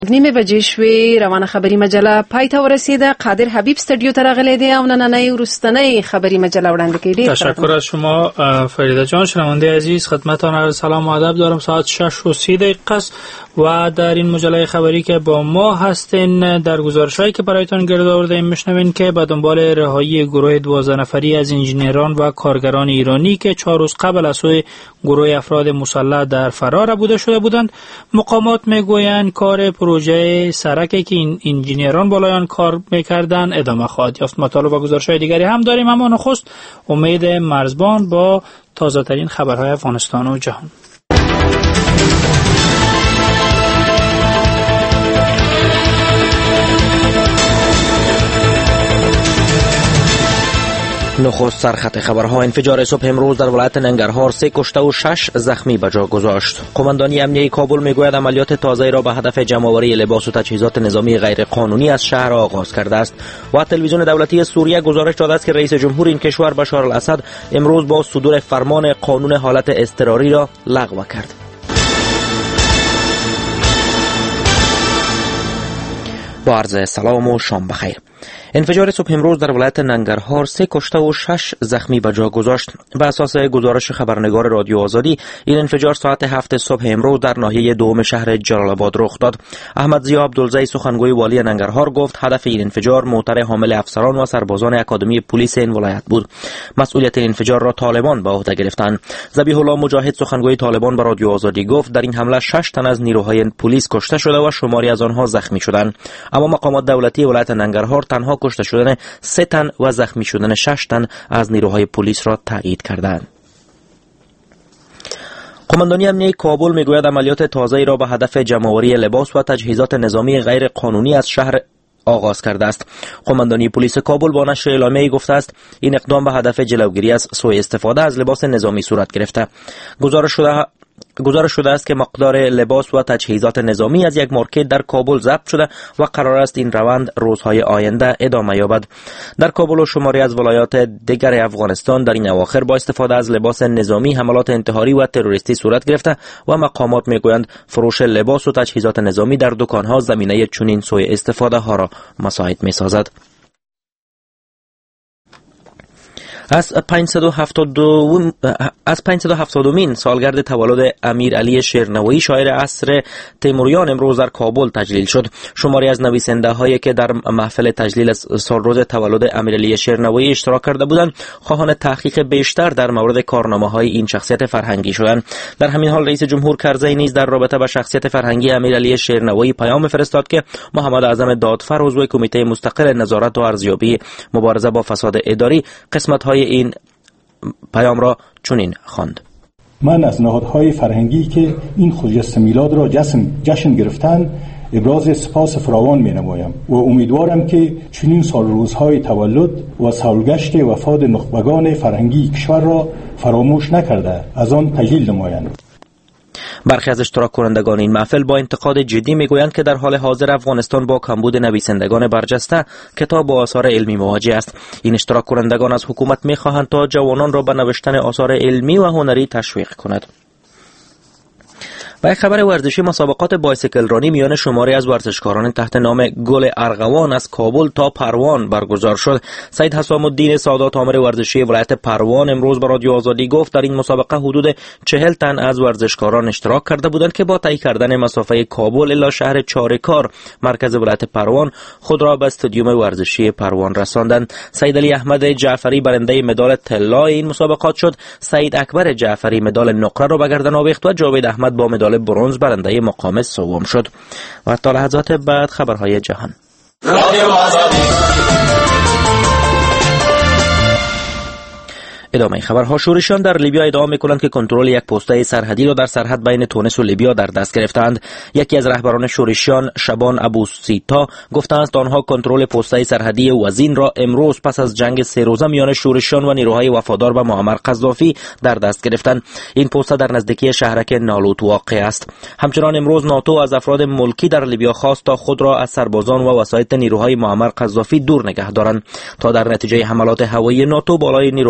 نیمه بجې شوې. روانه خبری مجله پای ته ورسیده. قادر حبیب استودیو ته راغلی دی او نننۍ وروستنۍ خبری مجله وړاندې کوي. تشکر از شما فریده جان. شنونده عزیز، خدمتتان عرض سلام و ادب دارم. ساعت 6:30 است و در این مجله خبری که با ما هستین در گزارش‌هایی که برایتان گرد آوردیم میشنوین که به دنبال رهایی گروه 12 نفری از انجینران و کارگران ایرانی که 4 روز قبل از سوی گروه افراد مسلح در فرار بوده شده بودند، مقامات میگویند کار پروژه سرکی که این انجینران بالای آن کار میکردند ادامه خواهد یافت. مطالب و گزارش‌های دیگری هم داریم، اما نخست امید مرزبان با تازه ترین خبرهای افغانستان و جهان. نخست سرخط خبرها. انفجار صبح امروز در ولایت ننگرهار 3 کشته و 6 زخمی به جا گذاشت. قماندانی امنیه کابل میگوید عملیات تازه‌ای را به هدف جمع‌آوری لباس و تجهیزات نظامی غیر قانونی از شهر آغاز کرده است. و تلویزیون دولتی سوریه گزارش داده است که رئیس جمهور این کشور بشار الاسد امروز با صدور فرمان قانون حالت اضطراری را لغو کرد. با عرض سلام و شام بخیر. انفجار صبح امروز در ولایت ننگرهار 3 کشته و 6 زخمی به جا گذاشت. به اساس گزارش خبرنگار رادیو آزادی، این انفجار ساعت 7 صبح امروز در ناحیه دوم شهر جلال آباد رخ داد. احمد ضیا عبدالزی سخنگوی والی ننگرهار گفت هدف این انفجار موتر حامل افسران و سربازان اکادمی پلیس این ولایت بود. مسئولیت این انفجار را طالبان به عهده گرفتند. ذبیح الله مجاهد سخنگوی طالبان به رادیو آزادی گفت در این حمله 6 تن از نیروهای پلیس کشته شده و شماری از آنها زخمی شدند. اما مقامات دولتی ولایت ننگرهار تنها کشته شدن 3 تن و زخمی شدن 6 تن از نیروهای پلیس را تایید کردند. قماندانی امنیه کابل میگوید عملیات تازه‌ای را به هدف جمع‌آوری لباس و تجهیزات نظامی غیر قانونی از شهر آغاز کرده است. قماندانی پلیس کابل با نشر اعلامیه‌ای گفته است این اقدام به هدف جلوگیری از سوء استفاده از لباس نظامی صورت گرفته. گزارش شده است که مقدار لباس و تجهیزات نظامی از یک مارکت در کابل ضبط شده و قرار است این روند روزهای آینده ادامه یابد. در کابل و شماری از ولایات دیگر افغانستان در این اواخر با استفاده از لباس نظامی حملات انتحاری و تروریستی صورت گرفته و مقامات میگویند فروش لباس و تجهیزات نظامی در دکانها زمینه چنین سوء استفاده ها را مساعد میسازد. از 570مین سالگرد تولد امیر علی شیرنوایی شاعر عصر تیموریان امروز در کابل تجلیل شد. شماری از نویسنده هایی که در محفل تجلیل سالروز تولد امیر علی شیرنوایی اشتراک کرده بودند خواهان تحقیق بیشتر در مورد کارنامه های این شخصیت فرهنگی شدند. در همین حال رئیس جمهور کرزی نیز در رابطه با شخصیت فرهنگی امیر علی شیرنوایی پیام فرستاد که محمد اعظم دادفر عضو کمیته مستقل نظارت و ارزیابی مبارزه با فساد اداری قسمت های این پیام را چنین خواند: من از نهادهای فرهنگی که این خجست میلاد را جشن گرفتند ابراز سپاس فراوان می نمایم و امیدوارم که چنین سالروزهای تولد و سالگشت وفات نخبگان فرهنگی کشور را فراموش نکرده از آن تجلیل نمایند. برخی از اشتراک کنندگان این محفل با انتقاد جدی میگویند که در حال حاضر افغانستان با کمبود نویسندگان برجسته کتاب و آثار علمی مواجه است. این اشتراک کنندگان از حکومت میخواهند تا جوانان را به نوشتن آثار علمی و هنری تشویق کند. و یک خبر ورزشی: مسابقات بایسیکل رانی میان شماری از ورزشکاران تحت نام گل ارغوان از کابل تا پروان برگزار شد. سید حسام الدین سادات آمر ورزشی ولایت پروان امروز به رادیو آزادی گفت در این مسابقه حدود 40 تن از ورزشکاران اشتراک کرده بودند که با طی کردن مسافه کابل الی شهر چارکار مرکز ولایت پروان خود را به استادیوم ورزشی پروان رساندند. سید علی احمد جعفری برنده مدال طلا این مسابقات شد. سید اکبر جعفری مدال نقره را به گردن آویخت و جاوید احمد با مدال برنز برنده مقام سوم شد. و تا لحظات بعد خبرهای جهان. ادامه خبرها: شورشیان در لیبیا ادعا می‌کنند که کنترل یک پسته سرحدی را در سرحد بین تونس و لیبیا در دست گرفتند. یکی از رهبران شورشیان، شبان ابوسیتا، گفته است آنها کنترل پسته سرحدی وزین را امروز پس از جنگ 3 روزه میان شورشیان و نیروهای وفادار به معمر قذافی در دست گرفتند. این پسته در نزدیکی شهرک نالوت واقع است. همچنان امروز ناتو از افراد ملکی در لیبیا خواست تا خود را از سربازان و وسایط نیروهای معمر قذافی دور نگه دارند تا در نتیجه حملات هوایی ناتو بالای نیروهای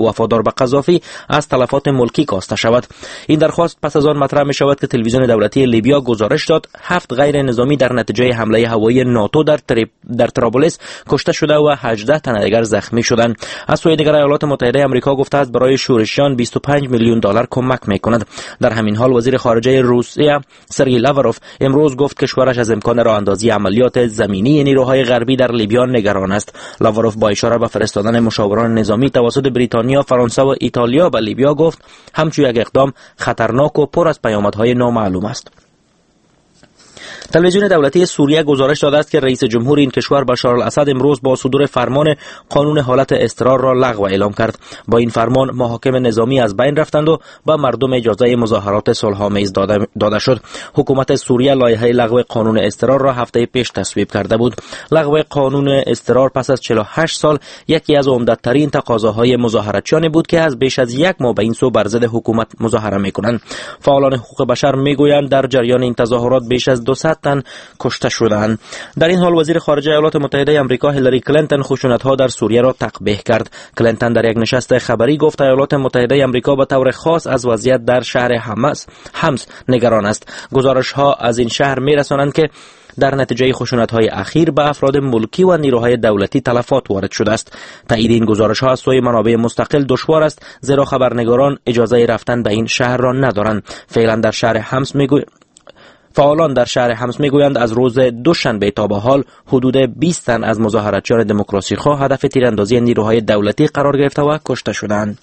وفادار به قذافی از تلفات ملکی کاسته شود. این درخواست پس از آن مطرح می شود که تلویزیون دولتی لیبیا گزارش داد 7 غیر نظامی در نتیجه حمله هوایی ناتو در طرابلس کشته شده و 18 تن دیگر زخمی شدند. از سوی دیگر ایالات متحده آمریکا گفته است برای شورشیان 25 میلیون دلار کمک میکند. در همین حال وزیر خارجه روسیه سرگئی لاوروف امروز گفت کشورش از امکان راه اندازی عملیات زمینی نیروهای غربی در لیبیا نگران است. لاوروف با اشاره به فرستادن مشاوران نظامی توسط بریتانیا، فرانسه و ایتالیا به لیبیا گفت همچون یک اقدام خطرناک و پر از پیامدهای نامعلوم است. تلویزیون دولتی سوریه گزارش داده است که رئیس جمهور این کشور بشار الاسد امروز با صدور فرمان قانون حالت اضطرار را لغو اعلام کرد. با این فرمان محاکم نظامی از بین رفتند و به مردم اجازه مظاهرات صلح‌آمیز داده شد. حکومت سوریه لایحه لغو قانون اضطرار را هفته پیش تصویب کرده بود. لغو قانون اضطرار پس از 48 سال یکی از عمده‌ترین تقاضاهای مظاهراتچیان بود که از بیش از یک ماه به این سو بر ضد حکومت مظاهره می‌کنند. فعالان حقوق بشر می‌گویند در جریان این تظاهرات بیش از 200 تن کشته شدند. در این حال وزیر خارجه ایالات متحده آمریکا هیلاری کلینتون خشونت‌ها در سوریه را تقبیح کرد. کلینتون در یک نشست خبری گفت ایالات متحده آمریکا به طور خاص از وضعیت در شهر حمص نگران است. گزارش‌ها از این شهر می‌رسانند که در نتیجه خشونت‌های اخیر به افراد ملکی و نیروهای دولتی تلفات وارد شده است. تایید این گزارش‌ها از سوی منابع مستقل دشوار است زیرا خبرنگاران اجازه رفتن به این شهر را ندارند. فعلا در شهر حمص فعالان در شهر حمص میگویند از روز دوشنبه تا به حال حدود 20 تن از مظاهراتچیان دموکراسی خواه هدف تیراندازی نیروهای دولتی قرار گرفته و کشته شدند.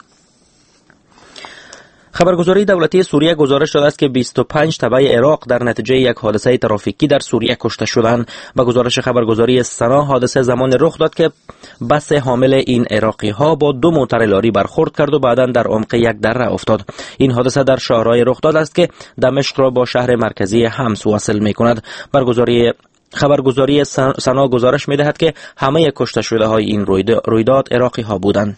خبرگزاری دولتی سوریه گزارش داده است که 25 تبع عراق در نتیجه یک حادثه ترافیکی در سوریه کشته شدند. با گزارش خبرگزاری سنا حادثه زمان رخ داد که بس حامل این عراقی ها با 2 موتر لاری برخورد کرد و بعداً در عمق یک دره افتاد. این حادثه در شهرهای رخ داده است که دمشق را با شهر مرکزی حمص وصل می‌کند. خبرگزاری سنا گزارش می‌دهد که همه کشته شده های این رویداد عراقی ها بودند.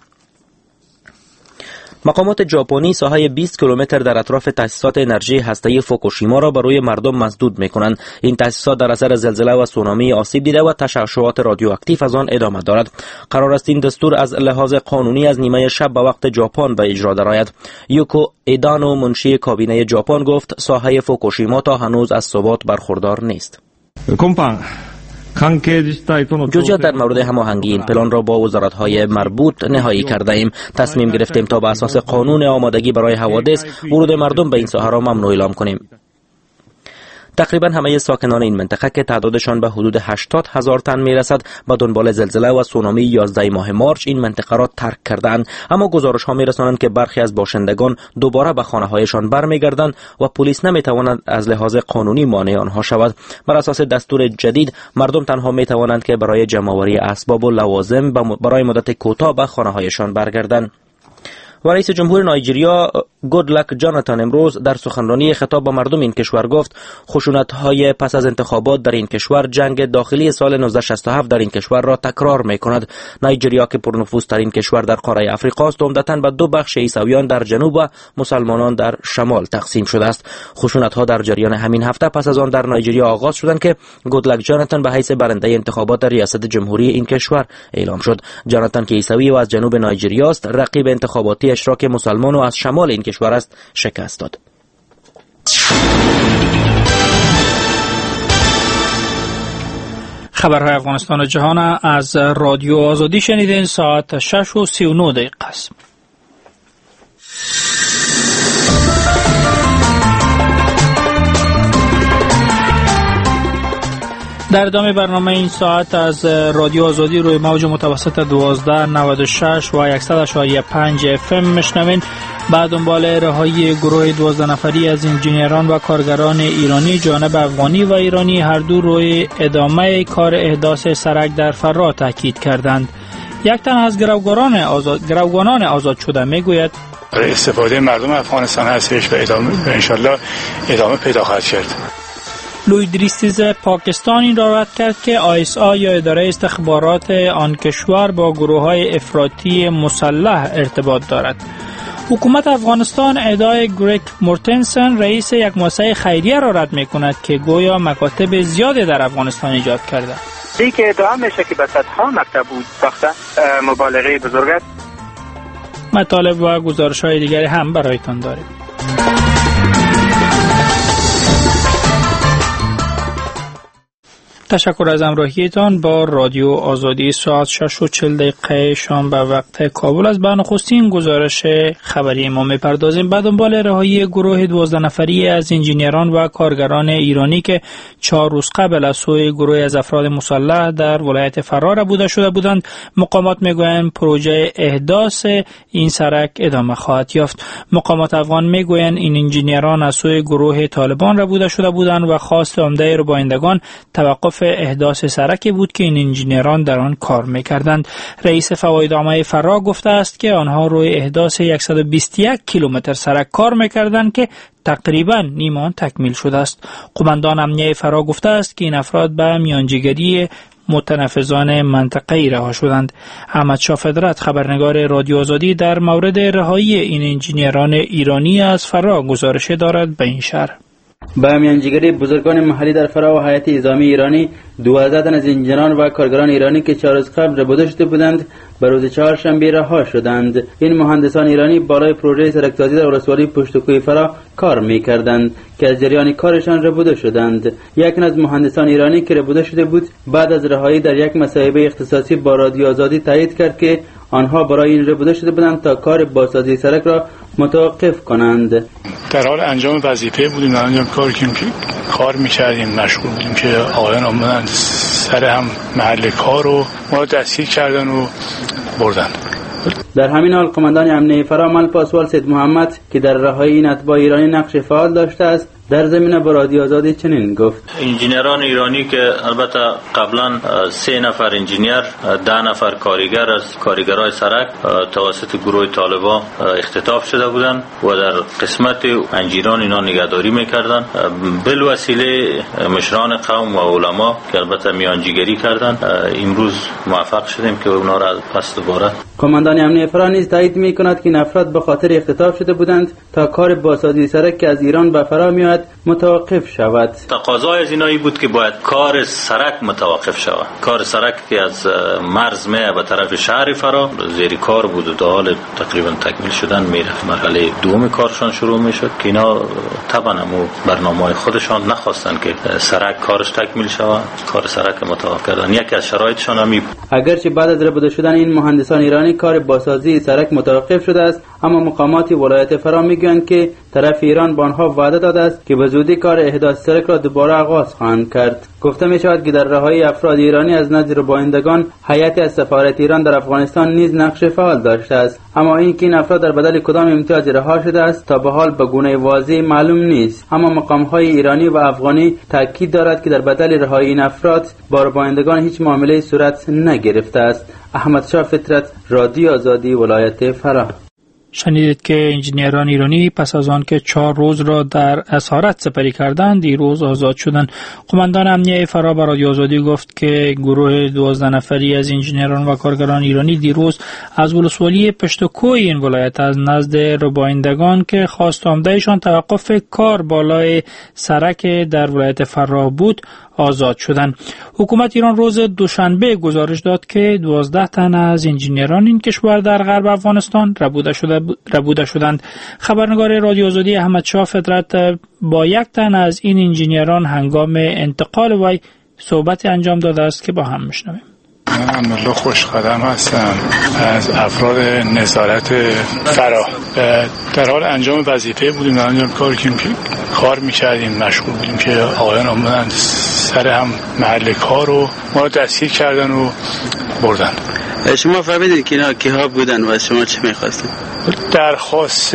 مقامات ژاپنی ساحه 20 کیلومتر در اطراف تأسیسات انرژی هسته‌ای فوکوشیما را برای مردم مسدود می‌کنند. این تأسیسات در اثر زلزله و سونامی آسیب دیده و تشعشعات رادیواکتیو از آن ادامه دارد. قرار است این دستور از لحاظ قانونی از نیمه شب به وقت ژاپن به اجرا درآید. یوکو ایدانو منشی کابینه ژاپن گفت ساحه فوکوشیما تا هنوز از ثبات برخوردار نیست. جزئیات در مورد هماهنگی این پلان را با وزارت‌های مربوط نهایی کرده ایم. تصمیم گرفتیم تا به اساس قانون آمادگی برای حوادث ورود مردم به این ساحه را ممنوع اعلام کنیم. تقریبا همه ساکنان این منطقه که تعدادشان به حدود 80,000 تن میرسد با دنبال زلزله و سونامی 11 ماه مارچ این منطقه را ترک کردند، اما گزارش‌ها می‌رسانند که برخی از باشندگان دوباره به خانه‌هایشان برمیگردند و پلیس نمی‌تواند از لحاظ قانونی مانع آنها شود. بر اساس دستور جدید مردم تنها می‌توانند که برای جمع‌آوری اسباب و لوازم برای مدت کوتاه به خانه‌هایشان برگردند. و رئیس جمهور نایجریا گودلک جاناتان امروز در سخنرانی خطاب به مردم این کشور گفت خشونت‌های پس از انتخابات در این کشور جنگ داخلی سال 1967 در این کشور را تکرار می‌کند. نایجریا که پرنفوذترین کشور در قاره آفریقا است عمدتاً به 2 بخش عیسویان در جنوب و مسلمانان در شمال تقسیم شده است. خشونت‌ها در جریان همین هفته پس از آن در نایجریا آغاز شدند که گودلک جاناتان به حیث برنده انتخابات ریاست جمهوری این کشور اعلام شد. جاناتان که عیسوی و از جنوب نایجریا است رقیب انتخاباتی اشتراک مسلمان و از شمال این کشور است شکست داد. خبرهای افغانستان و جهان از رادیو آزادی شنیدین. ساعت 6:39 است. در ادامه برنامه این ساعت از رادیو آزادی روی موج متوسط 1296 و 100.5 FM میشنوین. بعد دنبال رهایی گروه 12 نفری از انجینران و کارگران ایرانی جانب افغانی و ایرانی هر دو روی ادامه کار احداث سرک در فرا تاکید کردند. یک تن از گروگانان آزاد شده میگوید استفاده مردم افغانستان هستش و انشالله ادامه پیدا خواهد کرد. لوی دریستیز پاکستان این را رد کرد که ISI یا اداره استخبارات آن کشور با گروه‌های افراطی مسلح ارتباط دارد. حکومت افغانستان ادعای گریگ مورتنسن رئیس یک مؤسسه خیریه را رد می‌کند که گویا مکاتب زیادی در افغانستان ایجاد کرده. این که ادعا میشه که به صدها مکتب بود ساخته مبالغه بزرگ است. مطالب و گزارش‌های دیگری هم برایتان داریم. تشکر از همراهیتان با رادیو آزادی. ساعت 6:40 شام به وقت کابل از نخستین گزارش خبری ما می‌پردازیم. بعد دنبال رهایی گروه 12 نفری از انجینران و کارگران ایرانی که 4 روز قبل از سوی گروه از افراد مسلح در ولایت فرا بوده شده بودند، مقامات میگویند پروژه احداث این سرک ادامه خواهد یافت. مقامات افغان میگویند این انجینران از سوی گروه طالبان بوده شده بودند و خواست عمده ربایندگان توقف احداث سرکی بود که این انجینران در آن کار می‌کردند. رئیس فواید عامه فرا گفته است که آنها روی احداث 121 کیلومتر سرک کار می‌کردند که تقریباً نیم آن تکمیل شده است. قماندان امنیه فرا گفته است که این افراد به میانجیگری متنفذان منطقه‌ای رها شدند. احمد شاه فدرت خبرنگار رادیو آزادی در مورد رهایی این انجینران ایرانی از فرا گزارش دارد به این شرح: به میانجیگری بزرگان محلی در فرا و هیئت نظامی ایرانی 12 تن از انجینران و کارگران ایرانی که 4 روز قبل ربوده شده بودند به روز چهارشنبه رها شدند. این مهندسان ایرانی بالای پروژه سرک‌سازی در ولسوالی پشت‌کوی فرا کار می‌کردند که از جریان کارشان ربوده شدند. یک از مهندسان ایرانی که ربوده شده بود بعد از رهایی در یک مصاحبه اختصاصی با رادیو آزادی تایید کرد که آنها برای این ربوده شده بودند تا کار بازسازی سرک را متوقف کنند. در حال انجام وظیفه بودیم، کار می‌کردیم، مشغول بودیم که آقایان آمدن سر هم محل کار رو ما دستگیر کردن و بردن. در همین حال قماندان امنیه فرا مال پاسوال سید محمد که در رهایی این اتباع ایرانی نقش فعال داشته است در زمینه با رادیو آزادی چنین گفت: انجینران ایرانی که البته قبلا 3 نفر انجینیر 10 نفر کارگر از کارگرای سرک توسط گروه طالبان اختطاف شده بودند و در قسمت انجینران اینا نگهداری میکردند. بالوسیله مشران قوم و علما که البته میانجیگری کردند، امروز موفق شدیم که اونا را پس دوباره. قماندان امنیه فرا نیز تایید میکند که این افراد به خاطر اختطاف شده بودند تا کار بازسازی سرک که از ایران به فرا میآید متوقف شود. تقاضای از اینایی بود که باید کار سرک متوقف شود. کار سرک که از مرز می به طرف شهر فرا زیر کار بود و در حال تقریبا تکمیل شدن میرفت. مرحله دوم کارشان شروع میشد که اینا طبعا همو برنامه‌های خودشان نخواستن که سرک کارش تکمیل شود، کار سرک متوقف کردن. یکی از شرایطشان همین. اگرچه بعد از ربوده شدن این مهندسان ایرانی کار بازسازی سرک متوقف شده است، اما مقامات ولایت فرا میگویند که طرف ایران به آنها وعده داده است که به زودی کار احداث سرک را دوباره آغاز خواهند کرد. گفته می شود که در رهایی افراد ایرانی از نظر ربایندگان هیئت از سفارت ایران در افغانستان نیز نقش فعال داشته است، اما اینکه این افراد در بدل کدام امتیاز رها شده است تا به حال به گونه واضح معلوم نیست. اما مقام‌های ایرانی و افغانی تاکید دارد که در بدل رهایی این افراد با ربایندگان هیچ معامله صورت نگرفته است. احمد شاه فطرت، رادیو آزادی، ولایت فرا. شنیدید که انجینران ایرانی پس از آن که 4 روز را در اسارت سپری کردند دیروز آزاد شدند. قماندان امنیه فرا به رادیو آزادی گفت که گروه 12 نفری از انجینران و کارگران ایرانی دیروز از ولسوالی پشت‌کوی این ولایت از نزد ربایندگان که خواست آمدهشان توقف کار بالای سرک در ولایت فرا بود آزاد شدند. حکومت ایران روز دوشنبه گزارش داد که 12 تن از انجینران این کشور در غرب افغانستان ربوده شدند. خبرنگار رادیو آزادی احمد شاه فطرت با 1 تن از این انجینران هنگام انتقال وی صحبت انجام داده است که با هم میشنویم. من ملا خوشقدم هستم از افراد نظارت فرا. در حال انجام وظیفه بودیم، انجام کار میکردیم، مشغول بودیم که آقایان آمدن سر هم محل کار رو ما رو دستگیر کردن و بردن. شما فهمیدید که اینا کیها بودن و شما چه میخواستید؟ درخواست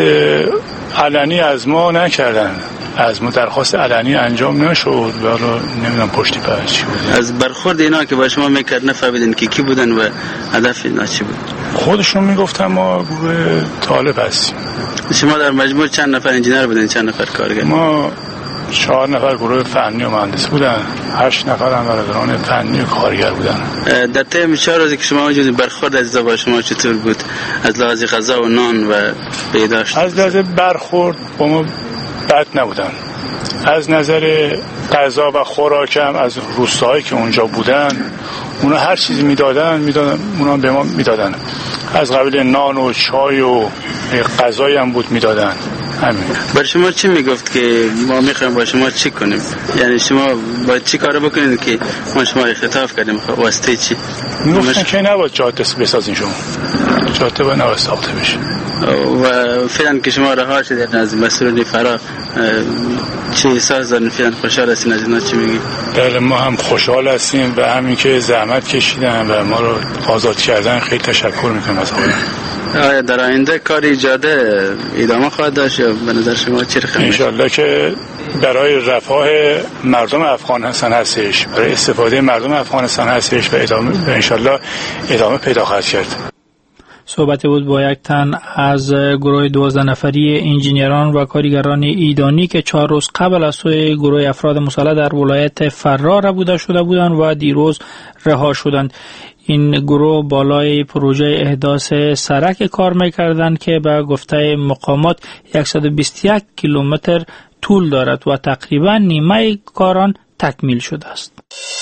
علنی از ما نکردن، از ما درخواست علنی انجام نشد. حالا نمیدونم پشتی پر چی بود. از برخورد اینا که با شما میکرد نفهمیدین که کی بودن و هدف اینا چی بود؟ خودشون میگفتن ما گروه طالب هستیم. شما در مجموع چند نفر انجینر بودین، چند نفر کارگر؟ ما 4 نفر گروه فنی و مهندس بودن، 8 نفر هم برادران فنی و کارگر بودن. در طی 4 روزی که شما موجود برخورد از با شما چطور بود از لحاظ غذا و نان و بهداشت؟ از لحاظ برخورد با ما بد نبودن، از نظر غذا و خوراکم از روستاهایی که اونجا بودن اونا هر چیزی میدادن اونا به ما میدادن، از قبیل نان و چای و غذایی هم بود میدادن. همین. بر شما چی میگفت که ما میخوایم با شما چی کنیم؟ یعنی شما باید چی کار بکنید که ما شما خطاب کردیم؟ واسطه چی؟ میگفتن که نباید جاده بسازین، شما جاده باید نباید ساخته بشه. و فعلا که شما رها شدید از مسئولین فرا، چه احساس دارین؟ فعلا خوشحال هستین؟ از اینا چی میگی؟ بله ما هم خوشحال هستیم و همین که زحمت کشیدن و ما رو آزاد کردن خیلی تشکر میکنم از آقایان. آیا در آینده کار جاده ادامه خواهد داشت یا به نظر شما چی رقم؟ انشالله که برای رفاه مردم افغانستان هستش، برای استفاده مردم افغانستان هستش و انشالله ادامه پیدا خواهد کرد. صحبت بود با یک تن از گروه 12 نفری انجینران و کارگران ایدانی که 4 روز قبل از سوی گروه افراد مسلح در ولایت فرار ربوده شده بودند و دیروز رها شدند. این گروه بالای پروژه احداث سرک کار می‌کردند که به گفته مقامات 121 کیلومتر طول دارد و تقریبا نیمه کاران تکمیل شده است.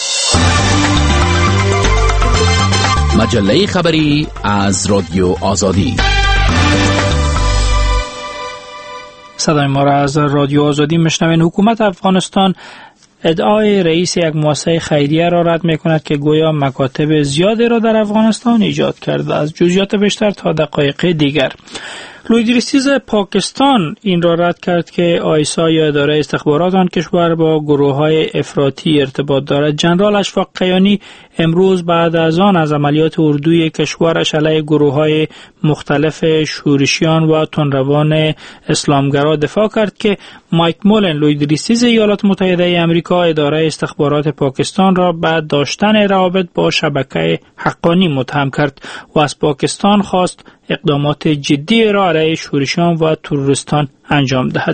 مجله خبری از رادیو آزادی. صدای ما را از رادیو آزادی میشنوین. حکومت افغانستان ادعای رئیس یک مؤسسه خیریه را رد می‌کند که گویا مکاتب زیادی را در افغانستان ایجاد کرده. از جزئیات بیشتر تا دقایق دیگر. لویدریسیز پاکستان این را رد کرد که آیسا یا اداره استخبارات آن کشور با گروه‌های افراطی ارتباط دارد. جنرال اشفاق قیانی امروز بعد از آن از عملیات اردوی کشورش علیه گروه‌های مختلف شورشیان و تندروان اسلامگرا دفاع کرد که مایک مولن لویدریسیز ایالات متحده آمریکا اداره استخبارات پاکستان را بعد داشتن روابط با شبکه حقانی متهم کرد و از پاکستان خواست اقدامات جدی را علیه شورشیان و تروریستان انجام دهد.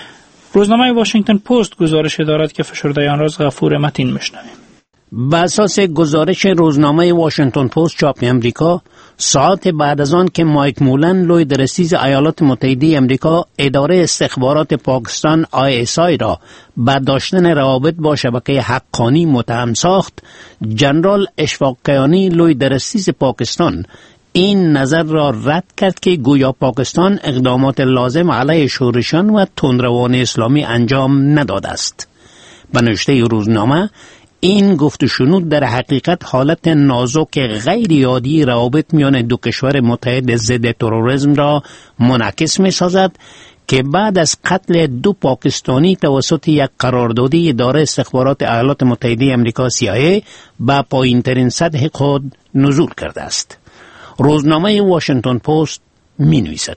روزنامه واشنگتن پست گزارش دارد که فشرده آن را از غفور متین میشنویم. بر اساس گزارش روزنامه واشنگتن پست چاپ امریکا، ساعت بعد از آن که مایک مولن لویدریسیز ایالات متحده آمریکا اداره استخبارات پاکستان ISI را با داشتن روابط با شبکه حقانی متهم ساخت، جنرال اشفاق قیانی لویدریسیز پاکستان این نظر را رد کرد که گویا پاکستان اقدامات لازم علیه شورشیان و تندروان اسلامی انجام نداده است. به نوشته روزنامه، این گفت و شنود در حقیقت حالت نازک غیر عادی روابط میان دو کشور متحد ضد تروریسم را منعکس می سازد که بعد از قتل 2 پاکستانی توسط یک قراردادی اداره استخبارات ایالات متحده آمریکا CIA به پایین‌ترین سطح خود نزول کرده است. روزنامه واشنگتن پست می نویسد: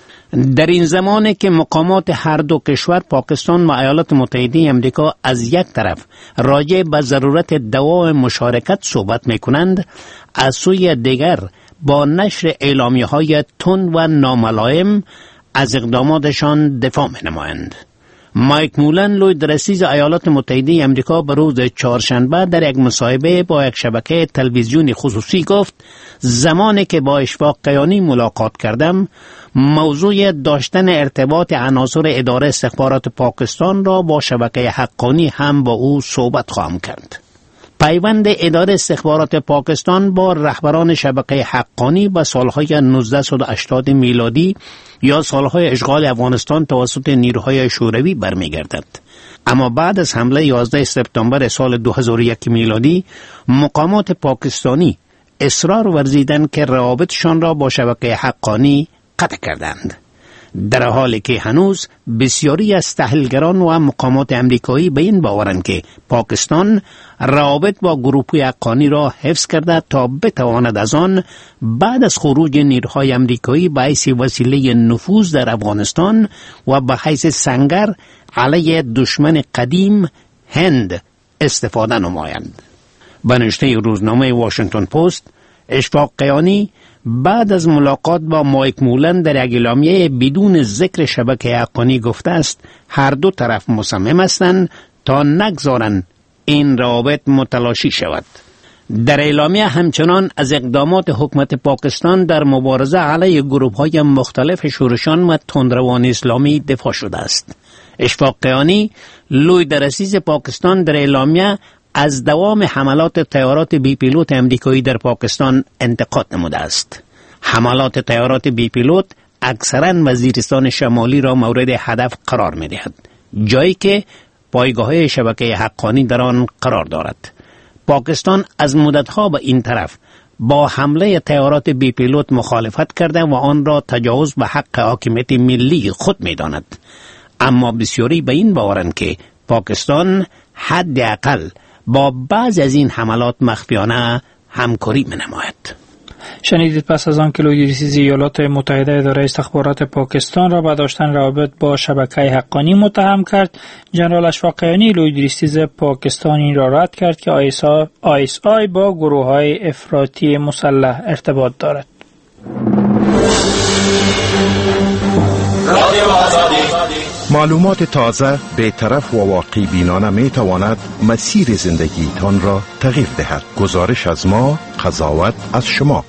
در این زمانی که مقامات هر دو کشور پاکستان و ایالات متحده آمریکا از یک طرف راجع به ضرورت دوام مشارکت صحبت می کنند، از سوی دیگر با نشر اعلامیه‌های تند و ناملایم از اقداماتشان دفاع می نمایند. مایک مولن لویدریسیز ایالات متحده آمریکا به روز چهارشنبه در یک مصاحبه با یک شبکه تلویزیونی خصوصی گفت: زمانی که با اشفاق قیانی ملاقات کردم، موضوع داشتن ارتباط عناصر اداره استخبارات پاکستان را با شبکه حقانی هم با او صحبت خواهم کرد. پیوند اداره استخبارات پاکستان با رهبران شبکه حقانی به سالهای 1980 میلادی یا سالهای اشغال افغانستان توسط نیروهای شوروی برمیگردد. اما بعد از حمله 11 سپتامبر سال 2001 میلادی، مقامات پاکستانی اصرار ورزیدند که روابطشان را با شبکه حقانی قطع کردند، در حالی که هنوز بسیاری از تحلیلگران و مقامات امریکایی به این باورند که پاکستان روابط با گروه‌های حقانی را حفظ کرده تا بتواند از آن بعد از خروج نیروهای امریکایی به حیث وسیله نفوذ در افغانستان و به حیث سنگر علیه دشمن قدیم هند استفاده نمایند. به نوشته روزنامه واشنگتن پست، اشفاق قیانی بعد از ملاقات با مایک مولن در یک اعلامیه بدون ذکر شبکه حقانی گفته است هر دو طرف مصمم هستند تا نگذارند این روابط متلاشی شود. در اعلامیه همچنان از اقدامات حکومت پاکستان در مبارزه علیه گروه‌های مختلف شورشان و تندروان اسلامی دفاع شده است. اشفاق قیانی، لوی درسیز پاکستان، در اعلامیه از دوام حملات طیارات بی پیلوت امریکایی در پاکستان انتقاد نموده است. حملات طیارات بی پیلوت اکثراً وزیرستان شمالی را مورد هدف قرار می دهد، جایی که پایگاه‌های شبکه حقانی در آن قرار دارد. پاکستان از مدتها به این طرف با حمله طیارات بی پیلوت مخالفت کرده و آن را تجاوز به حق حاکمیت ملی خود می داند. اما بسیاری به این باورند که پاکستان حداقل با بعض از این حملات مخفیانه همکاری می نماید. شنیدید پس از آن که لوی درسیز ایالات متحده اداره استخبارات پاکستان را به داشتن روابط با شبکه حقانی متهم کرد، جنرال اشفاق قیانی لوی درسیز پاکستان این را رد کرد که ISI با گروه‌های افراطی مسلح ارتباط دارد. معلومات تازه، بی‌طرف و واقعی بینانه می تواند مسیر زندگی تان را تغییر دهد. گزارش از ما، قضاوت از شما.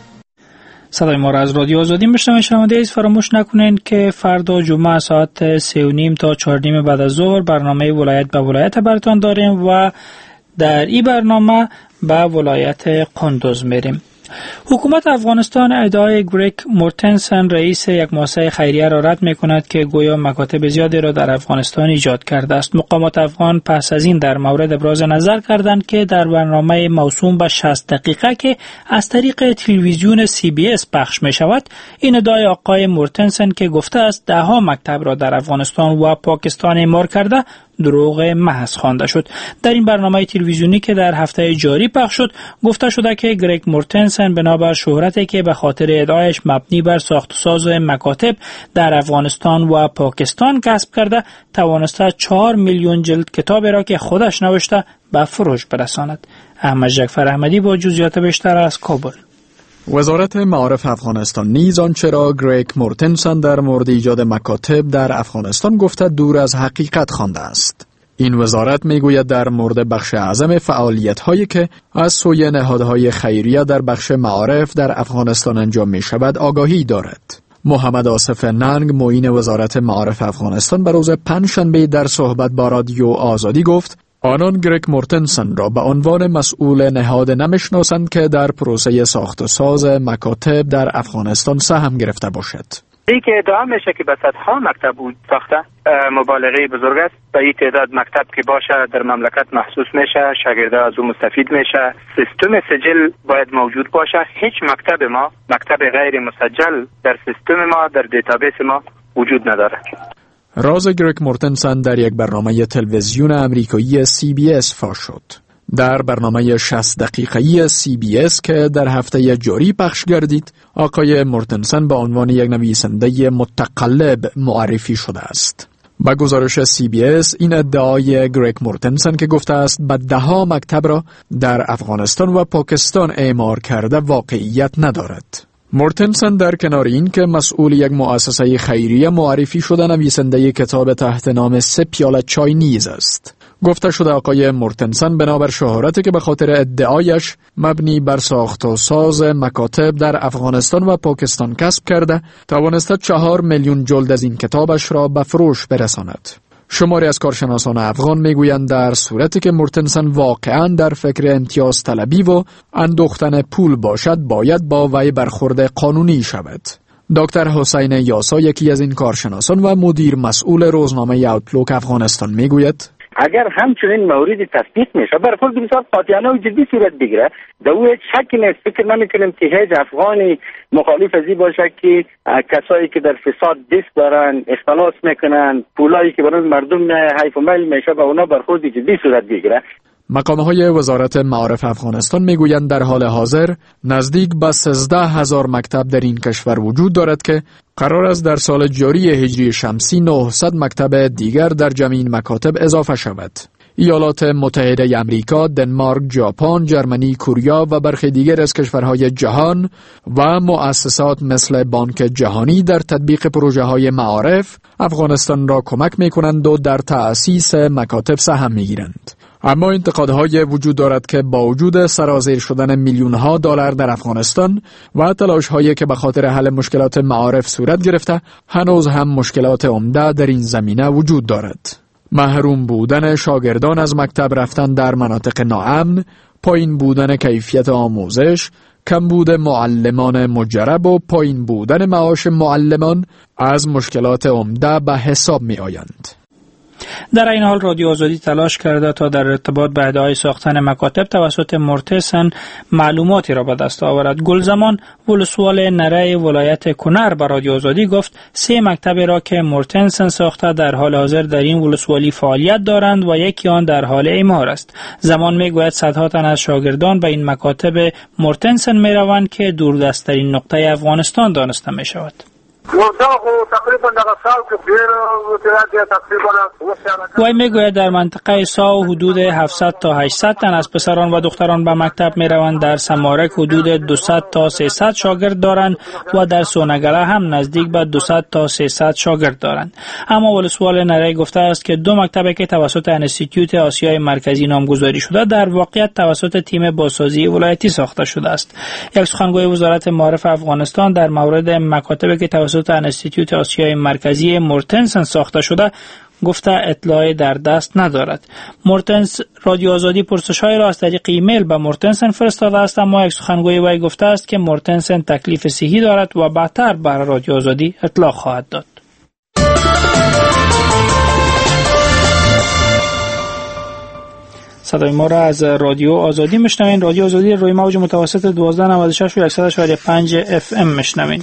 صدای ما را از رادیو آزادی میشنوید. شنونده عزیز، فراموش نکنید که فردا جمعه ساعت 3:30 تا 4:30 بعد از ظهر برنامه ولایت به ولایت براتون داریم و در این برنامه به ولایت قندوز میریم. حکومت افغانستان ادعای گریگ مورتنسن رئیس یک مؤسسه خیریه را رد می‌کند که گویا مکاتب زیادی را در افغانستان ایجاد کرده است. مقامات افغان پس از این در مورد ابراز نظر کردند که در برنامه موسوم به 60 دقیقه که از طریق تلویزیون CBS پخش می‌شود، این ادعای آقای مورتنسن که گفته است ده‌ها مکتب را در افغانستان و پاکستان اعمار کرده دروغ محض خوانده شد. در این برنامه تلویزیونی که در هفته جاری پخش شد، گفته شده که گریگ مورتنسن بنابر شهرتی که به خاطر ادعایش مبنی بر ساخت و ساز مکاتب در افغانستان و پاکستان کسب کرده، توانسته 4 میلیون جلد کتاب را که خودش نوشته به فروش برساند. احمد جعفر احمدی با جزئیات بیشتر از کابل. وزارت معارف افغانستان نیز آنچه را گریگ مورتنسن در مورد ایجاد مکاتب در افغانستان گفته دور از حقیقت خوانده است. این وزارت میگوید در مورد بخش اعظم فعالیت‌هایی که از سوی نهادهای خیریه در بخش معارف در افغانستان انجام می شود آگاهی دارد. محمد آصف ننگ، معین وزارت معارف افغانستان، به روز پنجشنبه در صحبت با رادیو آزادی گفت آنان گریگ مورتنسن را به عنوان مسئول نهاد نمیشناسند که در پروسه ساخت و ساز مکاتب در افغانستان سهم گرفته باشد. این که ادعا میشه که به صدها مکتب بود ساخته، مبالغه بزرگ است. به این تعداد مکتب که باشه در مملکت محسوس میشه، شاگردا از اون مستفید میشه. سیستم سجل باید موجود باشه. هیچ مکتب ما، مکتب غیر مسجل در سیستم ما، در دیتابیس ما وجود نداره. راز گریگ مورتنسن در یک برنامه تلویزیون امریکایی CBS فاش شد. در برنامه 60 دقیقه‌ای CBS که در هفته جاری پخش گردید، آقای مورتنسن به عنوان یک نویسنده متقلب معرفی شده است. با گزارش CBS، این ادعای گریگ مورتنسن که گفته است به ده‌ها مکتب را در افغانستان و پاکستان اعمار کرده واقعیت ندارد. مورتنسن در کنار این که مسئول یک مؤسسه خیریه معرفی شده، نویسنده کتاب تحت نام 3 پیاله چای نیز است. گفته شده آقای مورتنسن بنابر شهرتی که به خاطر ادعایش مبنی بر ساخت و ساز مکاتب در افغانستان و پاکستان کسب کرده، توانسته 4 میلیون جلد از این کتابش را به فروش برساند. شماری از کارشناسان افغان میگویند در صورتی که مورتنسن واقعاً در فکر امتیاز طلبی و اندوختن پول باشد، باید با وی برخورد قانونی شود. دکتر حسین یاسا، یکی از این کارشناسان و مدیر مسئول روزنامه اوتلوک افغانستان، میگوید اگر همچنین موردی تثبیت میشه، برخورد بسیار قاطعانه و جدی صورت بگیره. در او هیچ شکی نیست. فکر نمیکنم که هیچ افغانی مخالف ازی باشه که کسایی که در فساد دست دارن، اختلاس میکنن، پولایی که برای مردم حیف و میل میشه به اونا برخورد جدی صورت بگیره. مقامهای وزارت معارف افغانستان میگویند در حال حاضر نزدیک به 13,000 مکتب در این کشور وجود دارد که قرار است در سال جاری هجری شمسی 900 مکتب دیگر در جمع این مکاتب اضافه شود. ایالات متحده امریکا، دنمارک، ژاپن، جرمنی، کوریا و برخی دیگر از کشورهای جهان و مؤسسات مثل بانک جهانی در تطبیق پروژه‌های معارف افغانستان را کمک می‌کنند و در تأسیس مکاتب سهم می‌گیرند. اما انتقادهای وجود دارد که با وجود سرازیر شدن میلیون‌ها دلار در افغانستان و تلاش‌هایی که به خاطر حل مشکلات معارف صورت گرفته، هنوز هم مشکلات عمده در این زمینه وجود دارد. محروم بودن شاگردان از مکتب رفتن در مناطق ناامن، پایین بودن کیفیت آموزش، کمبود معلمان مجرب و پایین بودن معاش معلمان از مشکلات عمده به حساب می آیند. در این حال رادیو آزادی تلاش کرده تا در ارتباط به ادعای ساختن مکاتب توسط مرتسن معلوماتی را به دست آورد. گلزمان ولسوال نره ولایت کنر به رادیو آزادی گفت 3 مکتب را که مرتسن ساخته در حال حاضر در این ولسوالی فعالیت دارند و یکی آن در حال اعمار است. زمان میگوید صدها تن از شاگردان به این مکاتب مرتسن می روند که دوردستترین نقطه افغانستان دانسته می شود. وی میگوید در منطقه ساو حدود 700 تا 800 تن از پسران و دختران به مکتب می روند. در سمارک حدود 200 تا 300 شاگرد دارند و در سونگله هم نزدیک به 200 تا 300 شاگرد دارند. اما ولسوال نره گفته است که 2 مکتب که توسط انستیتوت آسیای مرکزی نامگذاری شده در واقعیت توسط تیم بازسازی ولایتی ساخته شده است. یک سخنگوی وزارت معارف افغانستان در مورد مکاتب که توسط انستیتوت آسیای مرکزی مرتسن ساخته شده گفته اطلاعی در دست ندارد. مرتسن رادیو آزادی پرسش‌های را از طریق ایمیل به مرتسن فرستاده است، اما یک سخنگوی وی گفته است که مرتسن تکلیف صحی دارد و بعدتر بر رادیو آزادی اطلاع خواهد داد. صدای ما را از رادیو آزادی میشنوین. رادیو آزادی روی موج متوسط 1296 و 100.5 FM میشنوین.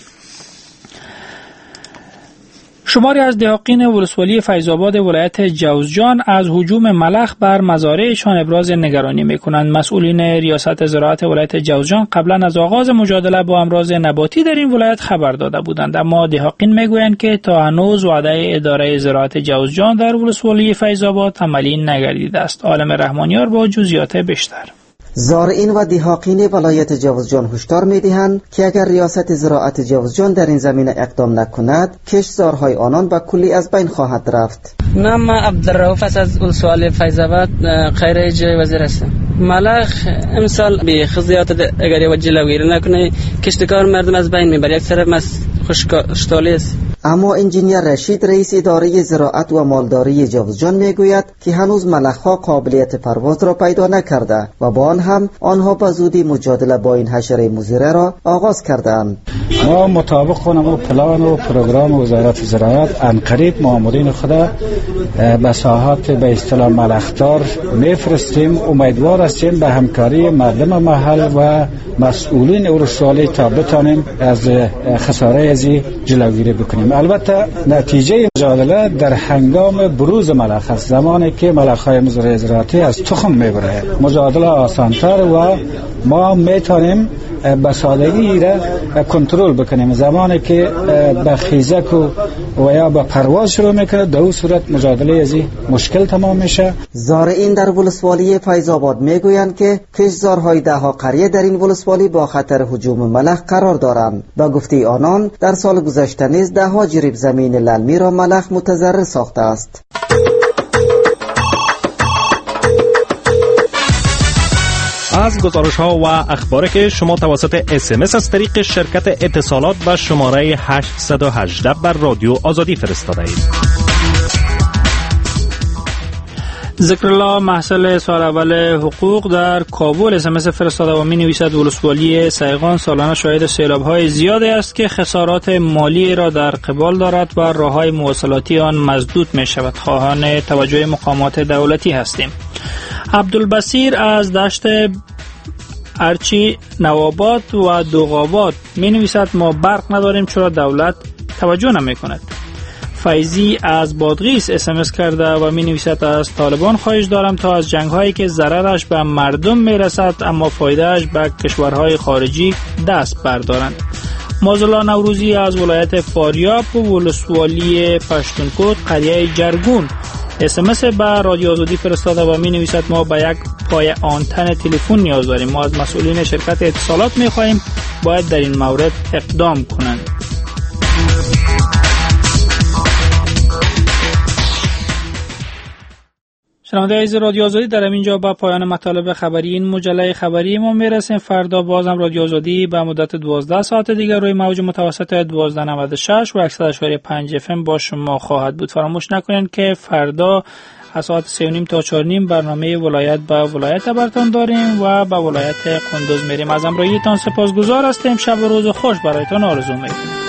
شماری از دهاقین ولسوالی فیض‌آباد ولایت جوزجان از هجوم ملخ بر مزارعشان ابراز نگرانی می‌کنند. مسئولین ریاست زراعت ولایت جوزجان قبلا از آغاز مجادله با امراض نباتی در این ولایت خبر داده بودند، اما دهاقین میگویند که تا هنوز وعده اداره زراعت جوزجان در ولسوالی فیض‌آباد عملی نگردیده است. عالم رحمانیار با جزئیات بیشتر. زارعین و دهاقین ولایت جوزجان هشدار می‌دهند که اگر ریاست زراعت جوزجان در این زمینه اقدام نکند، کشتزارهای آنان به کلی از بین خواهد رفت. نام عبدالرؤوف از ولسوالی فیض‌آباد خیریه وزیر هستم. ملخ امسال به خضیات اگر و جلوگیری نکنه کشتکار مردم از بین میبره. یک طرف خشکشتالی است. اما انجینیر رشید رئیس اداره زراعت و مالداری جوزجان میگوید که هنوز ملخ‌ها قابلیت پرواز را پیدا نکرده و با آن هم آنها به زودی مجادله با این حشره مضر را آغاز کردند. ما مطابق خودمون پلان و پروگرام وزارت زراعت عنقریب مامورین خود به ساحات به اصطلاح ملخدار میفرستیم. امیدوار هستیم به همکاری مردم محل و مسئولین ولسوالی تا بتانیم از خساره ازی جلوگیری بکنیم. البته نتیجه مجادله در هنگام بروز ملخ است، زمانی که ملخ‌های مزرعه زراعتی از تخم میبره مجادله آسانتر و ما میتونیم به سادگی را کنترل بکنیم. زمانی که به خیزک و یا به پرواز شروع میکنه در اون صورت مجادله ازی مشکل تمام میشه. زارعین در ولسوالی فیض‌آباد میگویند که کشتزارهای دهها قریه در این ولسوالی با خطر هجوم ملخ قرار دارند. با گفته آنان در سال گذشته نیز دهها جریب زمین للمی را ملخ متضرر ساخته است. از گزارش‌ها و اخباری که شما توسط SMS از طریق شرکت اتصالات به شماره 818 بر رادیو آزادی فرستاده اید. ذکرالله محصل سال اول حقوق در کابل SMS فرستاده و می نویسد ولسوالی سیغان سالانه شاهد سیلاب‌های زیادی است که خسارات مالی را در قبال دارد و راه‌های مواصلاتی آن مسدود می شود. خواهان توجه مقامات دولتی هستیم. عبدالبصیر از دشت ارچی نواباد و دوغاباد می نویسد ما برق نداریم چرا دولت توجه نمی کند. فیضی از بادغیس SMS کرده و می نویسد از طالبان خواهش دارم تا از جنگ هایی که ضررش به مردم می رسد اما فایدهش به کشورهای خارجی دست بردارند. مازلا نوروزی از ولایت فاریاب و ولسوالی پشتونکوت قریه جرگون SMS به رادیو آزادی فرستاده و می نویسد ما به یک پای آنتن تلفن نیاز داریم. ما از مسئولین شرکت اتصالات می خواهیم باید در این مورد اقدام کنند. شنونده عزیز رادیو آزادی، در اینجا با پایان مطالب خبری این مجله خبری ما میرسیم. فردا بازم رادیو آزادی به مدت 12 ساعت دیگر روی موج متوسط 1296 و 100.5 FM با شما خواهد بود. فراموش نکنید که فردا از ساعت 3:30 تا 4:30 برنامه ولایت به ولایت براتون داریم و به ولایت قندوز میریم. از همراهیتان سپاسگزار هستیم. شب و روز خوش برایتان آرزو میکنیم.